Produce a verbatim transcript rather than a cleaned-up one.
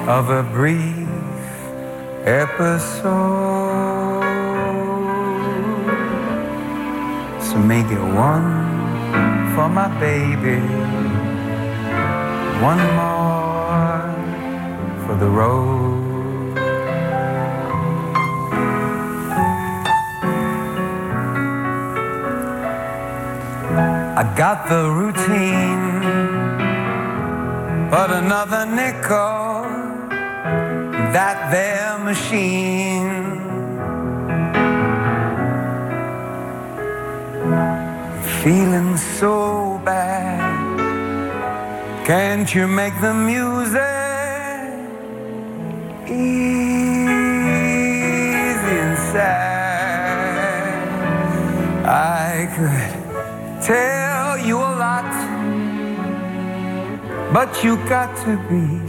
of a brief episode. So make it one for my baby, one more for the road. I got the routine, but another nickel, that there machine. Feeling so bad, can't you make the music easy and sad? I could tell you a lot, but you got to be